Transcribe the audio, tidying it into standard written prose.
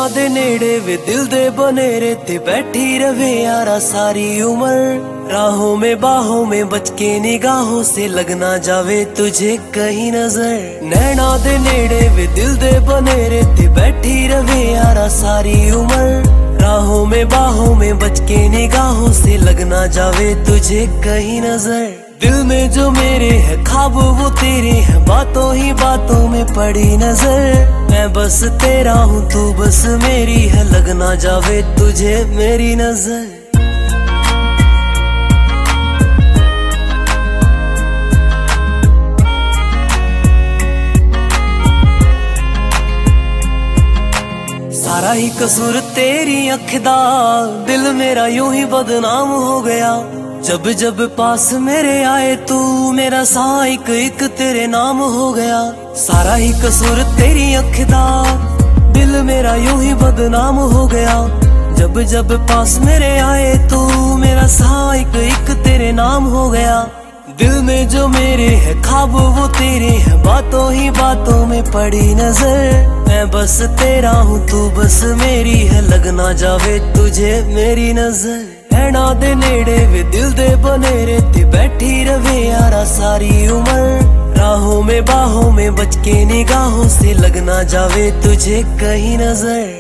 दे नेड़े वे दिल दे बनेरे ते बैठी रवे यारा सारी उम्र। राहों में बाहों में बच के निगाहों से लगना जावे तुझे कहीं नजर। नैना दे नेड़े वे दिल दे बनेरे ते बैठी रवे यारा सारी उम्र। राहों में बाहों में बच के निगाहों से लगना जावे तुझे कहीं नजर। दिल में जो मेरे है ख्वाब वो तेरे हैं, बातों ही बातों में पड़ी नजर। मैं बस तेरा हूँ तू बस मेरी है, लगना जावे तुझे मेरी नजर। सारा ही कसूर तेरी अख दा, दिल मेरा यूं ही बदनाम हो गया। जब जब पास मेरे आए तू मेरा सा एक एक तेरे नाम हो गया। सारा ही कसूर तेरी अख दा, दिल मेरा यूं ही बदनाम हो गया। जब जब पास मेरे आए तू मेरा सा एक एक तेरे नाम हो गया। दिल में जो मेरे है ख्वाब वो तेरे हैं, बातों ही बातों में पड़ी नजर। मैं बस तेरा हूँ तू बस मेरी है, लगना जावे तुझे मेरी नजर। नैना दे नेड़े वे दिल दे बनेरे ते बैठी रवे यारा सारी उम्र। राहों में बाहों में बच के निगाहों से लगना जावे तुझे कहीं नजर।